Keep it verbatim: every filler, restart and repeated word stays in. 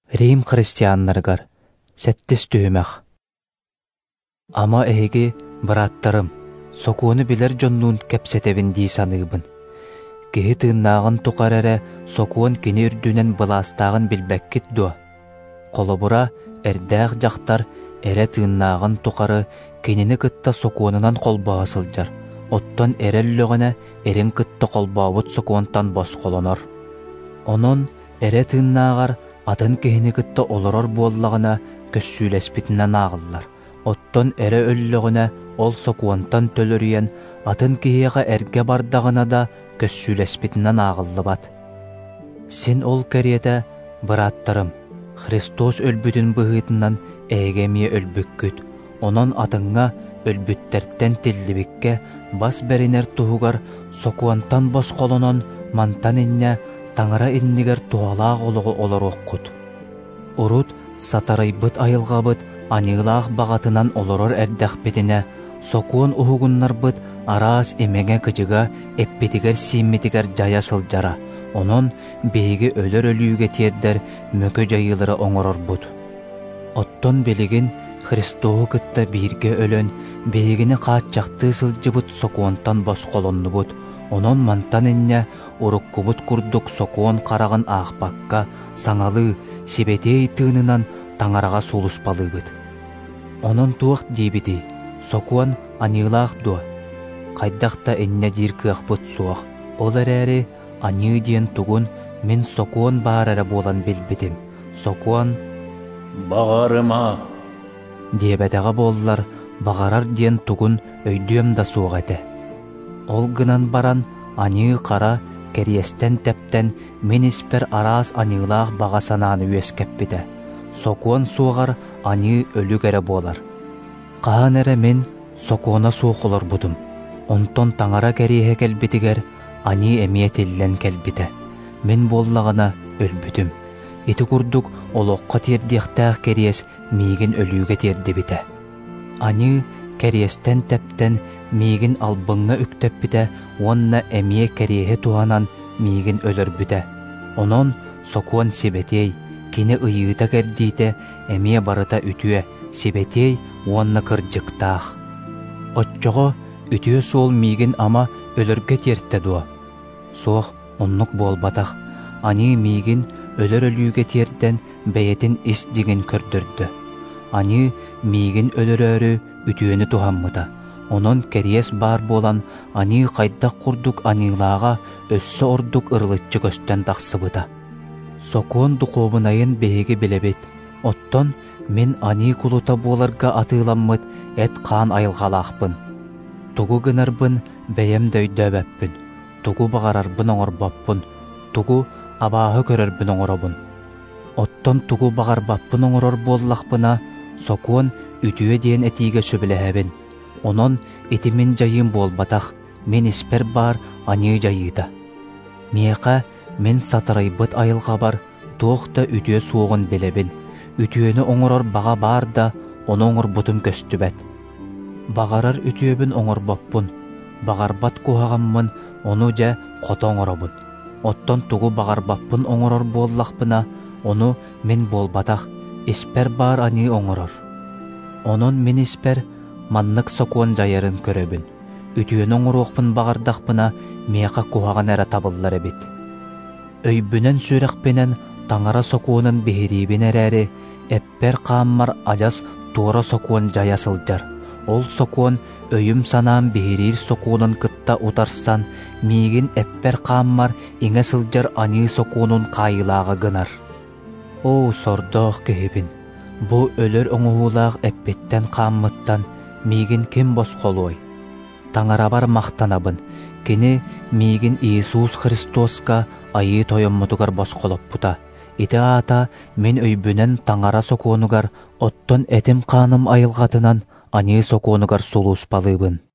Рим христианнаргар сәттес түймәх. Ама эһиги быраттарым, сокуону билер жоннуун кепсетебин дии саныыбын. Киһи тыыннаагын тукарере сокуон кини үрдүүнен былаастаагын билбеккит дуа. Колобура эрдээх жактар эре тыыннаагын тукары кинини кытта сокуонунан колбоо сылдьар. Оттон эреллөгөнө эрин кытта колбообут сокуонтан босқолонор. Онон эре тыыннаагар атын киһини кытта олорор буоллагына көссүүлеспитинен аагыллар. Оттон эре өллөгөнө ол сокуонтан төлөрүйен атын киһиэҕэ эрге бардагына да көссүүлеспитинен аагыллыбат. Син ол кэриэтэ быраттарым, Христос өлбүтүн быһыытынан ээгемие өлбүккүт. Онон атыңҥа өлбүттэртэн тиллибикке бас беринер туһугар сокуонтан босқолонон мантан инне таңара иннигер туалаах олоҕу олоруоххут. Урут сатарайбыт айылҕабыт аньыылаах баҕатынан олорор эрдэхпитине сокуон уһугуннарбыт араас эмеҥэ кычыга эппитигер сииммитигер дьайа сылдьара. Онон биһиги өлөр өлүүгэ тиэрдэр мөкө дьайылары оҥорорбут. Оттон билигин Христоо кытта биирге өлөн биһигини хааччахтыы сылдьыбыт сокуонтан босқолоннубут. Онон мантан инне уруккубут курдук сокуон карагын аахпакка саҥалыы сибетей тыынынан таңарага сулуспалыыбыт. Онон туох диибити сокуон аньыылаах дуа. Хайдахта инне диир кыахпыт суох. Ол эрээри аньыы диэн тугун мин сокуон баарара буолан билбитим. Сокуон «Бағарыма» диэбэтэҕэ буоллар бағарар диэн тугун өйдүөм да суох этэ. Ол гынан баран аньыы кара кэриэстэн тэптэн мин испер араас аньыылаах баҕа санааны үөскэппитэ. Сокуон суоҕар аньыы өлүг эрэ буолар. Хаан эрэ мин сокуона суох олорбутум. Онтон таңара кэриэһэ кэлбитигер аньыы эмиэ тиллэн кэлбитэ. Мин буоллаҕына өлбүтүм. Ити курдук олоққа тиэрдиэхтээх кэриэс миигин өлүүгэ тиэрдибитэ. Аньыы кэриэстэн тэптэн миигин албыҥҥа үктеппитэ уонна эмиэ кэриэһи туһанан миигин өлөрбүтэ. Онон сокуон сибетей кини ыйыыта кэрдиите эмиэ барыта үтүө сибетей уонна кырдьыктаах. Оччоҕо үтүө суол миигин ама өлөргэ тиэртэ дуо. Суох оннук буолбатах. Аньыы миигин өлөр өлүүгэ тиэрдэн бэйэтин ис дигин көрдөрдө. Аньыы миигин өлөрөөрү үтүөнү тухаммыта. Онон кэриэс баар буолан аньыы хайдах курдук аньыылаага өссө ордук ырылыччы көстөн тахсыбыта. Сокуон духуобунайын бэһиги билебит. Оттон мин аньыы кулута буоларга атыыламмыт эт хаан айылҕалаахпын. Тугу гынарбын бэйэм дөйдөбэппүн. Тугу бағарарбын оҥорбаппын. Тугу абааһы көрөрбүн оҥоробун. Оттон тугу бағарбаппын оҥорор буоллахпына сокуон үтүө диэн этиигэ сөбүлэһэбин. Онон итимин жайыым буолбатах мин испер баар аньыы жайыыта. Миэхэ мин сатарайбыт айылҕа бар туохта үтүө суоҕун билебин. Үтүөнү оҥорор баҕа баар да ону оҥорбутум көстүбэт. Бағарар үтүөбүн оҥорбоппун. Бағарбат куһаҕаммын ону дьэ хото оҥоробун. Оттон тугу бағарбаппын оҥорор буоллахпына ону мин буолбатах испер баар аньыы оҥорор. Онон мин испер маннык сокуон жайарын көрөбүн. Үтүөн оҥоруохпун бағардахпына миэхэ куһаҕан эрэ табыллар эбит. Өйбүнэн сүрэхпинэн таңара сокуонун биһириибин эрээри эппер хааммар адьас туора сокуон жая сылдьар. Ол сокуон өйүм санаан биһириир сокуонун кытта утарсан миигин эппер хааммар иҥэ сылдьар аньыы сокуонун хаайылааҕа гынар. Оо сордоох киһибин, бу өлөр оҥуһуулаах эппиттэн хааммыттан миигин ким босхолуой? Таңарабар махтанабын, кини миигин Иисус Христоска айыы тойоммутугар босхолоппута. Ити аата мин өйбүнэн таңара сокуонугар оттон этим хааным айылҕатынан аньыы сокуонугар сулууспалыыбын.